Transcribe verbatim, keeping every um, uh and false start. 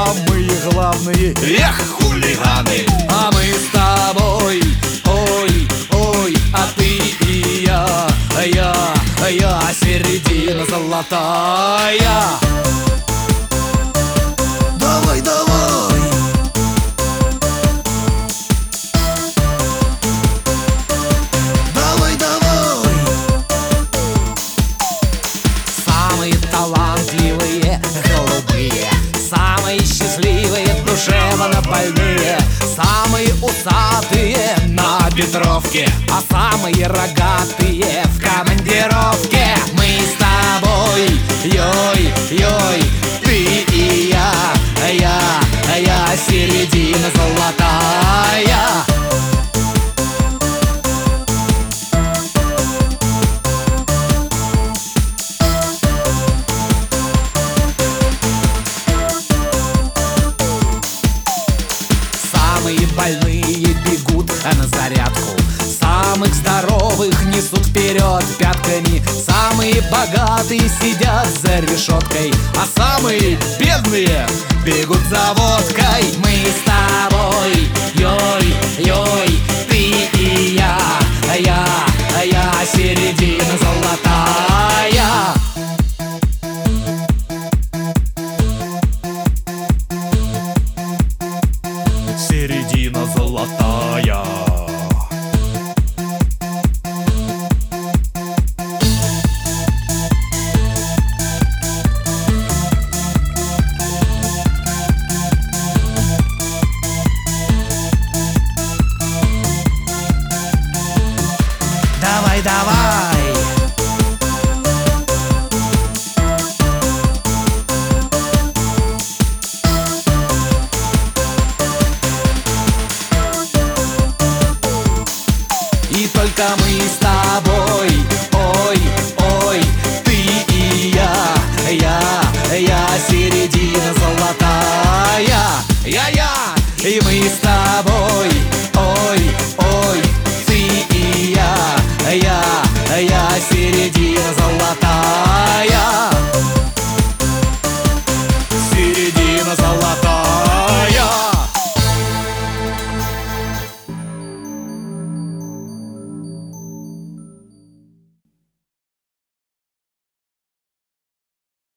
самые главные. Эх, хулиганы! А мы с тобой, ой, ой, а ты и я, я, я, середина золотая. Давай, давай! Давай, давай! Самые талантливые, голубые, самые счастливые, душевно больные, самые усатые на Петровке, а самые рогатые в командировке. Мы с тобой, йой, йой, ты и я, я, я, середина золотая. Самые больные бегут на зарядку, самых здоровых несут вперед пятками, самые богатые сидят за решеткой, а самые бедные бегут за водкой. Мы с тобой, йой, йой, ты и я, я, я, середина золотая. Середина золотая. Давай, давай! И только мы с тобой, ой, ой, ты и я, я, я, середина золотая. Я-я, и мы с тобой,